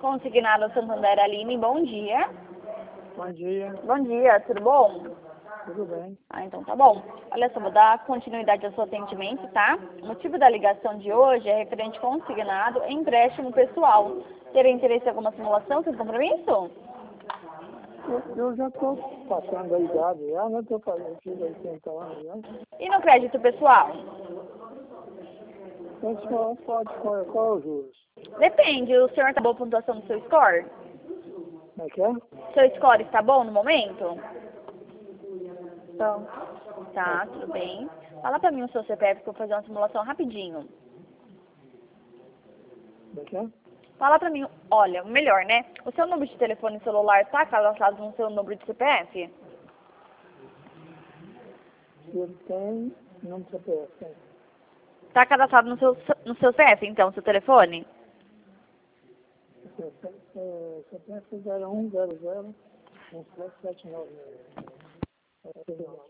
Consignado Santander Aline, bom dia. Bom dia, Bom dia, tudo bom? tudo bem? Então tá bom. Olha só, vou dar continuidade ao seu atendimento, tá? O motivo da ligação de hoje é referente consignado empréstimo pessoal. Teria interesse em alguma simulação sem compromisso? Eu já estou passando a idade já, né? Estou fazendo 80 anos já. E no crédito pessoal? Então, qual é os juros? Depende, o senhor tá boa a pontuação do seu score? Como é que é? Seu score está bom no momento? Então, Tá, tudo bem. Fala pra mim o seu CPF que eu vou fazer uma simulação rapidinho. como é que é? Fala pra mim, olha, melhor, né? O seu número de telefone celular tá cadastrado no seu número de CPF? Ele tem número de CPF, tem. Tá cadastrado no seu CPF, então, seu telefone? CPF 0100 1779.